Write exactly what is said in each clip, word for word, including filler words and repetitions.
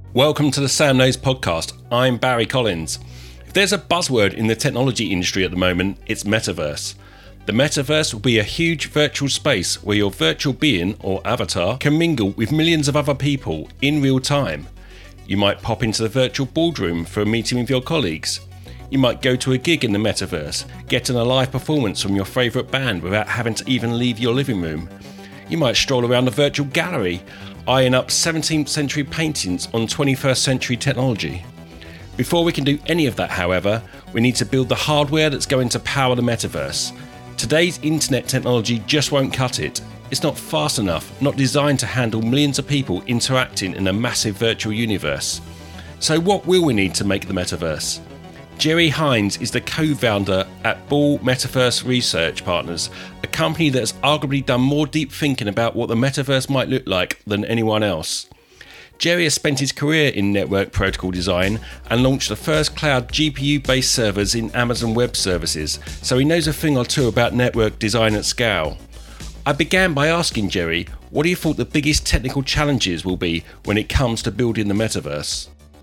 Welcome to the Sam Knows podcast. I'm Barry Collins. If there's a buzzword in the technology industry at the moment, it's metaverse. The metaverse will be a huge virtual space where your virtual being or avatar can mingle with millions of other people in real time. You might pop into the virtual boardroom for a meeting with your colleagues. You might go to a gig in the metaverse, getting a live performance from your favourite band without having to even leave your living room. You might stroll around the virtual gallery, eyeing up seventeenth century paintings on twenty-first century technology. Before we can do any of that, however, we need to build the hardware that's going to power the metaverse. Today's internet technology just won't cut it. It's not fast enough, not designed to handle millions of people interacting in a massive virtual universe. So what will we need to make the metaverse? Jerry Hines is the co-founder at Ball Metaverse Research Partners, a company that has arguably done more deep thinking about what the metaverse might look like than anyone else. Jerry has spent his career in network protocol design and launched the first cloud G P U-based servers in Amazon Web Services, so he knows a thing or two about network design at scale. I began by asking Jerry what he thought the biggest technical challenges will be when it comes to building the metaverse.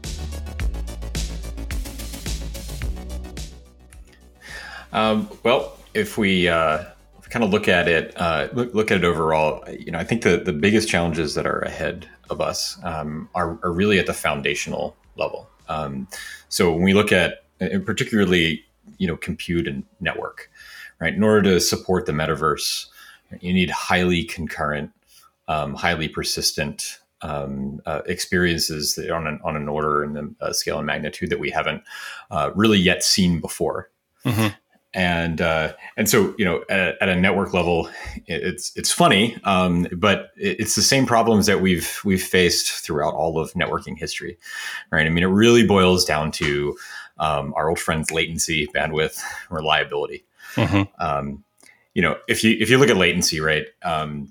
Um, well, if we, uh, if we kind of look at it, uh, look, look at it overall, you know, I think the, the biggest challenges that are ahead of us um, are, are really at the foundational level. Um, so when we look at, and particularly, you know, compute and network, right? In order to support the metaverse, you need highly concurrent, um, highly persistent um, uh, experiences that are on an, on an order and the uh, scale and magnitude that we haven't uh, really yet seen before. Mm-hmm. And uh, and so, you know, at, at a network level, it's it's funny, um, but it's the same problems that we've we've faced throughout all of networking history, right? I mean, it really boils down to um, our old friends: latency, bandwidth, reliability. Mm-hmm. Um, you know, if you if you look at latency, right, um,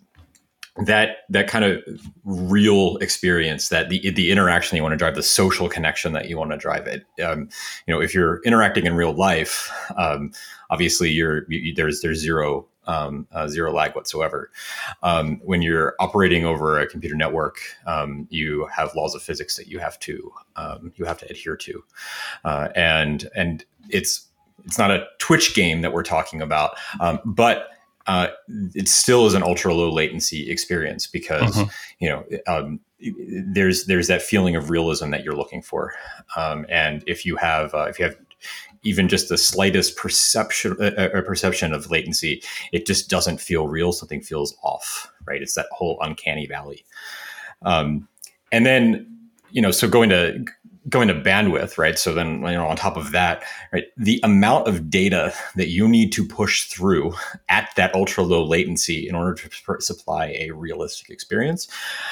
that that kind of real experience, that the the interaction you want to drive, the social connection that you want to drive it. Um, you know, if you're interacting in real life, um, obviously you're you, there's there's zero um, uh, zero lag whatsoever. Um, when you're operating over a computer network, um, you have laws of physics that you have to um, you have to adhere to, uh, and and it's it's not a Twitch game that we're talking about, um, but Uh, it still is an ultra low latency experience because, mm-hmm. you know, um, there's there's that feeling of realism that you're looking for, um, and if you have uh, if you have even just the slightest perception uh, perception of latency, it just doesn't feel real. Something feels off, right? It's that whole uncanny valley, um, and then you know, so going to going to bandwidth, right? So then, you know, on top of that, right, the amount of data that you need to push through at that ultra low latency in order to p- supply a realistic experience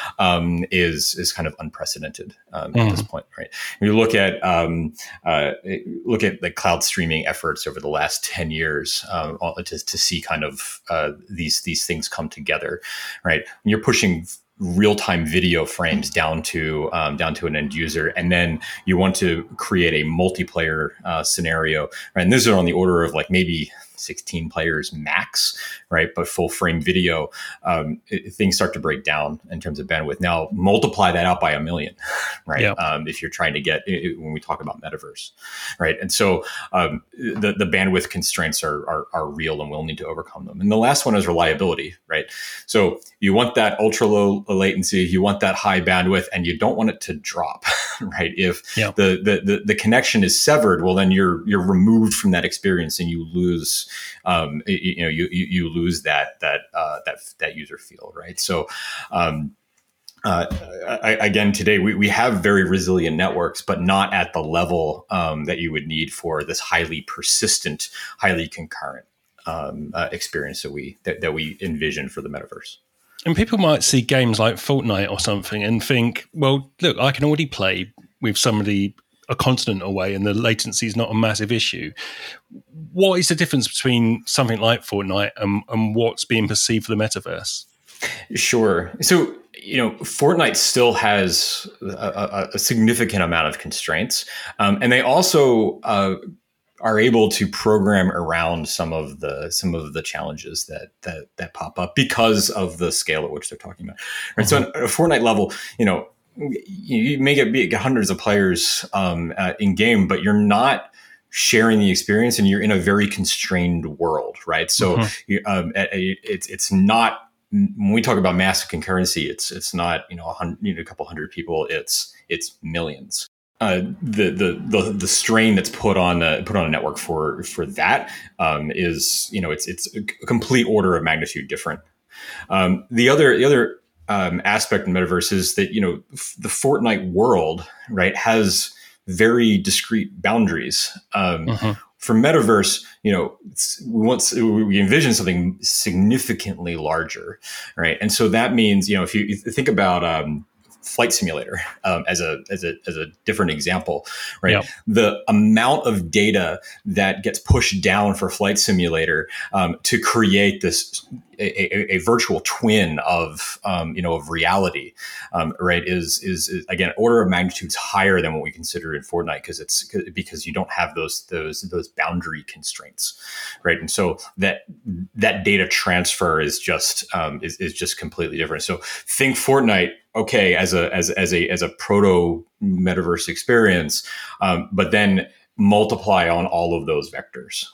um, is is kind of unprecedented um, mm. at this point, right? When you look at um, uh, look at the cloud streaming efforts over the last ten years um, to to see kind of uh, these these things come together, right? When you're pushing real-time video frames down to um, down to an end user, and then you want to create a multiplayer uh, scenario, right? And this is on the order of like maybe sixteen players max, right? But full frame video, um, it, things start to break down in terms of bandwidth. Now multiply that out by a million, right? Yep. Um, if you're trying to get it, when we talk about metaverse, right? And so um, the the bandwidth constraints are, are are real, and we'll need to overcome them. And the last one is reliability, right? So you want that ultra low latency, you want that high bandwidth, and you don't want it to drop, right? If yep. the, the the the connection is severed, well, then you're you're removed from that experience, and you lose. Um, you, you know, you, you you lose that that uh, that that user feel, right? So, um, uh, I, again, today we we have very resilient networks, but not at the level um, that you would need for this highly persistent, highly concurrent um, uh, experience that we that, that we envision for the metaverse. And people might see games like Fortnite or something and think, well, look, I can already play with somebody a continent away and the latency is not a massive issue. What is the difference between something like Fortnite and, and what's being perceived for the metaverse? Sure. So, you know, Fortnite still has a, a significant amount of constraints. Um, and they also uh, are able to program around some of the some of the challenges that that that pop up because of the scale at which they're talking about. Right. Mm-hmm. So at a Fortnite level, you know, you may get, get hundreds of players um, uh, in game, but you're not sharing the experience, and you're in a very constrained world, right? So mm-hmm. um, it's it's not, when we talk about massive concurrency, it's it's not you know a hundred, you know, a couple hundred people. It's it's millions. Uh, the, the the the strain that's put on a, put on a network for for that um, is you know it's it's a complete order of magnitude different. Um, the other the other um, aspect in metaverse is that you know f- the Fortnite world, right, has very discrete boundaries. Um, mm-hmm. For metaverse, you know, we want we envision something significantly larger, right? And so that means, you know, if you, if you think about um, Flight Simulator um, as a as a as a different example, right? Yep. The amount of data that gets pushed down for Flight Simulator um, to create this a, a, a virtual twin of um, you know of reality, um, right? Is, is is again order of magnitudes higher than what we consider in Fortnite because it's because you don't have those those those boundary constraints, right? And so that that data transfer is just um, is is just completely different. So think Fortnite. Okay, as a as as a as a proto metaverse experience, um, but then multiply on all of those vectors.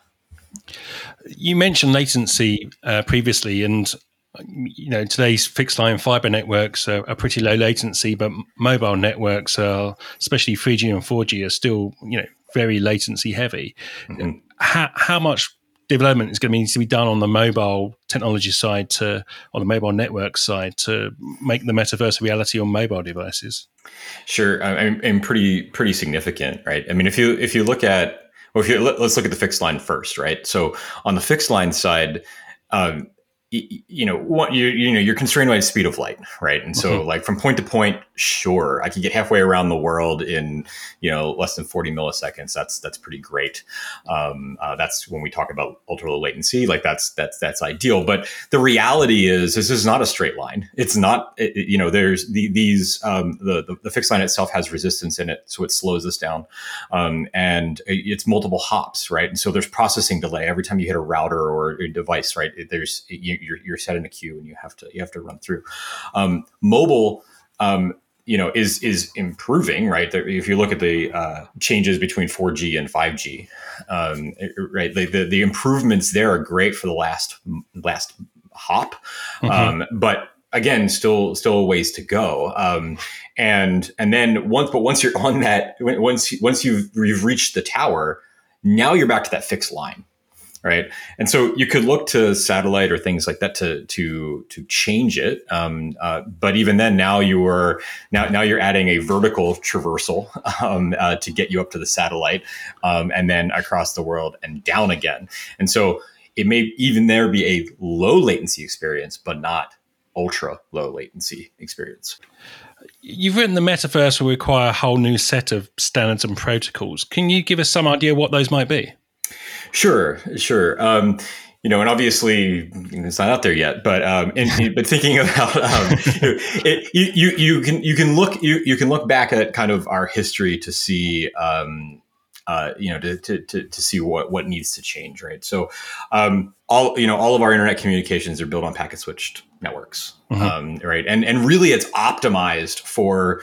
You mentioned latency uh, previously, and you know today's fixed line fiber networks are, are pretty low latency, but mobile networks are, especially three G and four G, are still you know very latency heavy. Mm-hmm. How how much development is going to need to be done on the mobile technology side to on the mobile network side to make the metaverse a reality on mobile devices? Sure, I mean, and pretty pretty significant, right? I mean, if you if you look at well, if you let, let's look at the fixed line first, right? So on the fixed line side, um, you, you know, what you you know, you're constrained by the speed of light, right? And so, mm-hmm. like from point to point, sure, I could get halfway around the world in you know less than forty milliseconds. That's that's pretty great. Um, uh, that's when we talk about ultra low latency, like that's that's that's ideal. But the reality is, this is not a straight line. It's not. It, you know, there's the, these um, the, the the fixed line itself has resistance in it, so it slows us down, um, and it's multiple hops, right? And so there's processing delay every time you hit a router or a device, right? There's you, You're, you're set in a queue and you have to you have to run through. Um, mobile, um, you know, is is improving, right? If you look at the uh, changes between four G and five G, um, right, the, the the improvements there are great for the last last hop, mm-hmm. um, but again, still still a ways to go. Um, and and then once, but once you're on that, once once you've you've reached the tower, now you're back to that fixed line. Right. And so you could look to satellite or things like that to to to change it. Um, uh, but even then, now you are now now you're adding a vertical traversal um, uh, to get you up to the satellite um, and then across the world and down again. And so it may even there be a low latency experience, but not ultra low latency experience. You've written the metaverse will require a whole new set of standards and protocols. Can you give us some idea what those might be? Sure, sure. Um, you know, and obviously it's not out there yet, but um, and, but thinking about um, it, you, you you can you can look you you can look back at kind of our history to see um, uh, you know to, to to to see what what needs to change, right? So um, all you know all of our internet communications are built on packet switched networks, mm-hmm. um, right? And and really it's optimized for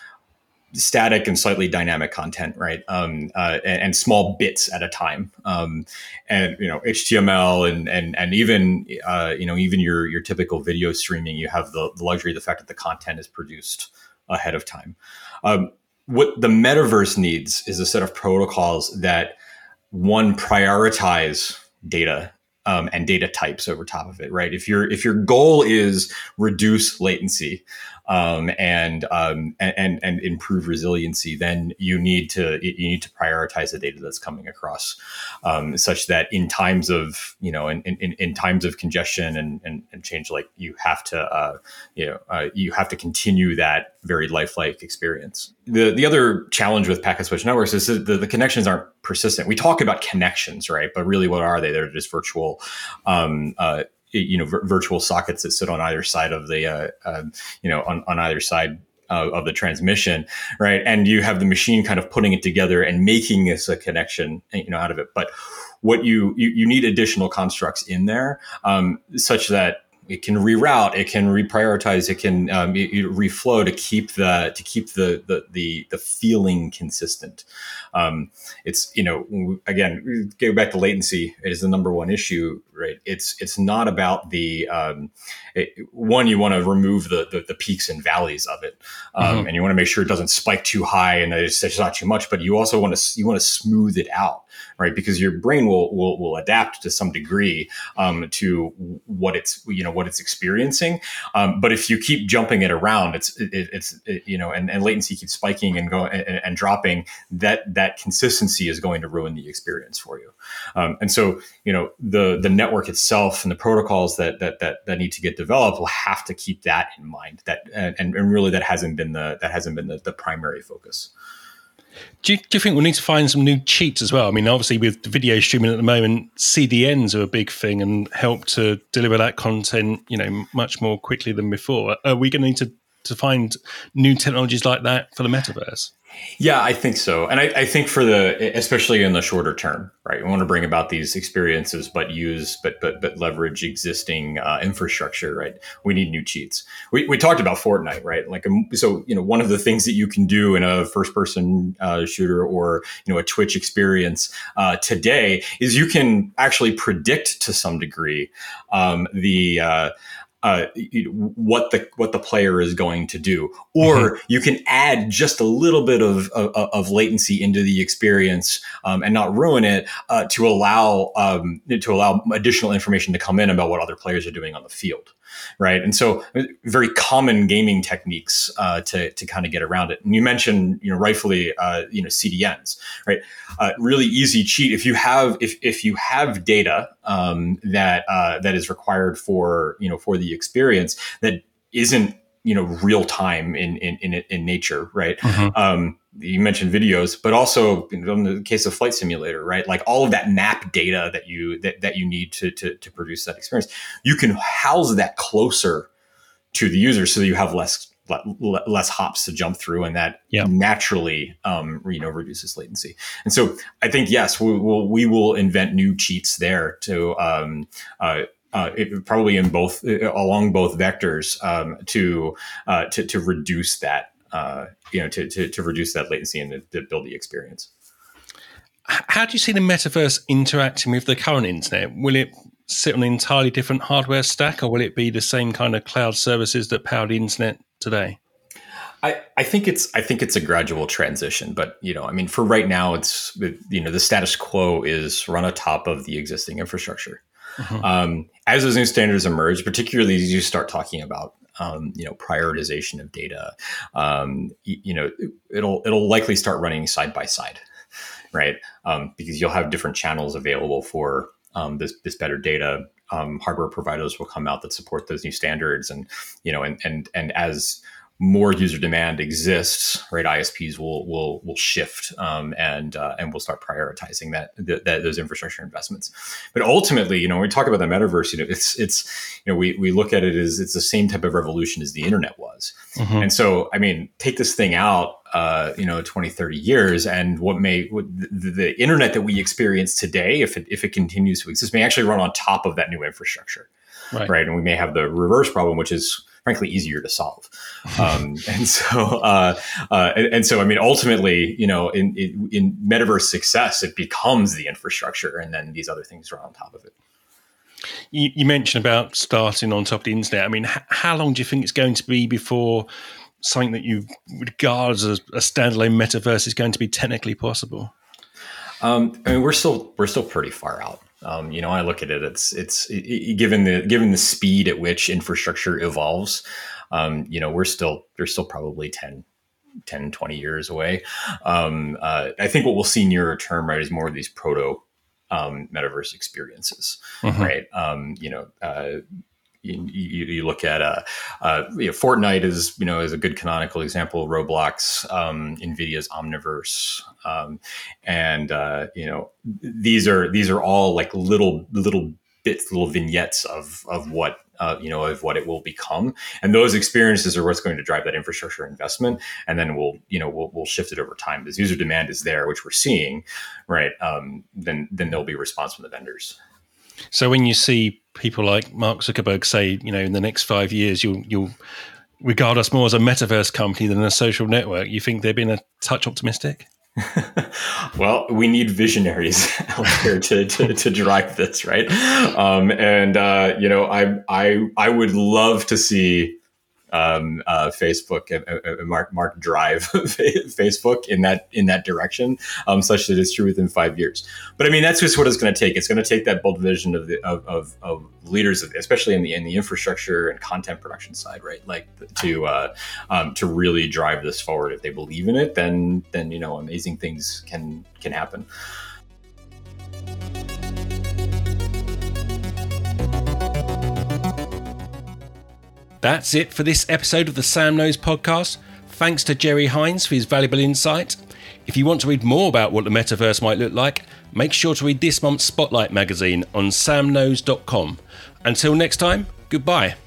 static and slightly dynamic content, right? Um, uh, and, and small bits at a time. Um, and you know, H T M L and and and even uh, you know even your your typical video streaming, you have the, the luxury of the fact that the content is produced ahead of time. Um, what the metaverse needs is a set of protocols that one prioritize data um, and data types over top of it, right? If your if your goal is reduce latency. Um, and, um, and and improve resiliency, then you need to you need to prioritize the data that's coming across, um, such that in times of you know in in, in times of congestion and, and, and change, like you have to uh, you know uh, you have to continue that very lifelike experience. The the other challenge with packet switch networks is that the, the connections aren't persistent. We talk about connections, right? But really, what are they? They're just virtual. Um, uh, you know, v- virtual sockets that sit on either side of the, uh, uh, you know, on, on either side uh, of the transmission, right? And you have the machine kind of putting it together and making this a connection, you know, out of it. But what you, you, you need additional constructs in there um, such that it can reroute, it can reprioritize, it can um, it, it reflow to keep the to keep the the the, the feeling consistent. Um, it's you know again go back to latency. It is the number one issue, right? It's it's not about the um, it, one you want to remove the, the the peaks and valleys of it, um, mm-hmm. and you want to make sure it doesn't spike too high and it's, it's not too much. But you also want to you want to smooth it out. Right, because your brain will will will adapt to some degree um, to what it's you know what it's experiencing. Um, but if you keep jumping it around, it's it, it's it, you know, and, and latency keeps spiking and going and, and dropping. That that consistency is going to ruin the experience for you. Um, and so you know the the network itself and the protocols that that that that need to get developed will have to keep that in mind. That and, and really that hasn't been the that hasn't been the, the primary focus. Do you, do you think we need to find some new cheats as well? I mean, obviously with video streaming at the moment, C D Ns are a big thing and help to deliver that content, you know, much more quickly than before. Are we going to need to, to find new technologies like that for the metaverse? Yeah, I think so. And I, I think for the, especially in the shorter term, right? We want to bring about these experiences, but use, but, but, but leverage existing uh, infrastructure, right? We need new cheats. We, we talked about Fortnite, right? Like, um, so, you know, one of the things that you can do in a first person uh, shooter or, you know, a Twitch experience uh, today is you can actually predict to some degree um, the, uh, Uh, what the what the player is going to do, or mm-hmm. you can add just a little bit of of, of latency into the experience um, and not ruin it uh, to allow um, to allow additional information to come in about what other players are doing on the field, right? And so, very common gaming techniques uh, to to kind of get around it. And you mentioned, you know, rightfully, uh, you know, C D Ns, right? Uh, really easy cheat if you have if if you have data um, that uh, that is required for you know for the experience that isn't you know real time in in in, in nature, right? Mm-hmm. Um, you mentioned videos, but also in the case of Flight Simulator, right? Like all of that map data that you that, that you need to, to to produce that experience, you can house that closer to the user so that you have less less hops to jump through, and that yep. naturally um, you know reduces latency. And so I think yes, we will we will invent new cheats there to. Um, uh, Uh, it, probably in both uh, along both vectors um, to, uh, to to reduce that uh, you know to, to to reduce that latency and to, to build the experience. How do you see the metaverse interacting with the current internet? Will it sit on an entirely different hardware stack, or will it be the same kind of cloud services that power the internet today? I, I think it's I think it's a gradual transition, but you know I mean for right now it's you know the status quo is run atop of the existing infrastructure. Mm-hmm. Um, as those new standards emerge, particularly as you start talking about, um, you know, prioritization of data, um, you, you know, it'll it'll likely start running side by side, right? Um, because you'll have different channels available for um, this this better data. Um, hardware providers will come out that support those new standards, and you know, and and and as more user demand exists, right? I S Ps will will will shift um, and uh, and we'll start prioritizing that, that that those infrastructure investments. But ultimately, you know, when we talk about the metaverse, you know, it's it's you know we we look at it as it's the same type of revolution as the internet was. Mm-hmm. And so, I mean, take this thing out, uh, you know, twenty, thirty years, and what may what the, the internet that we experience today, if it if it continues to exist, may actually run on top of that new infrastructure, right? right? And we may have the reverse problem, which is frankly easier to solve. Um, and so, uh, uh, and, and so, I mean, ultimately, you know, in, in, in metaverse success, it becomes the infrastructure, and then these other things are on top of it. You, you mentioned about starting on top of the internet. I mean, h- how long do you think it's going to be before something that you regard as a standalone metaverse is going to be technically possible? Um, I mean, we're still we're still pretty far out. Um, you know, I look at it, it's, it's it, it, given the, given the speed at which infrastructure evolves, um, you know, we're still, we're still probably ten, twenty years away. Um, uh, I think what we'll see nearer term, right, is more of these proto, um, metaverse experiences, mm-hmm. right? Um, you know, uh, You, you, you look at uh, uh, you know, Fortnite is you know is a good canonical example. Roblox, um, NVIDIA's Omniverse, um, and uh, you know these are these are all like little little bits, little vignettes of of what uh, you know of what it will become. And those experiences are what's going to drive that infrastructure investment. And then we'll you know we'll we'll shift it over time as user demand is there, which we're seeing, right? Um, then then there'll be a response from the vendors. So when you see people like Mark Zuckerberg say, you know, in the next five years, you'll you'll regard us more as a metaverse company than a social network. You think they're being a touch optimistic? Well, we need visionaries out there to, to, to drive this, right? Um, and uh, you know, I I I would love to see um, uh, Facebook and uh, Mark Mark drive Facebook in that in that direction, um, such that it's true within five years. But I mean, that's just what it's going to take. It's going to take that bold vision of the of of, of leaders, especially in the in the infrastructure and content production side, right? Like to uh, um, to really drive this forward. If they believe in it, then then you know, amazing things can can happen. That's it for this episode of the Sam Knows podcast. Thanks to Jerry Hines for his valuable insight. If you want to read more about what the metaverse might look like, make sure to read this month's Spotlight magazine on sam knows dot com. Until next time, goodbye.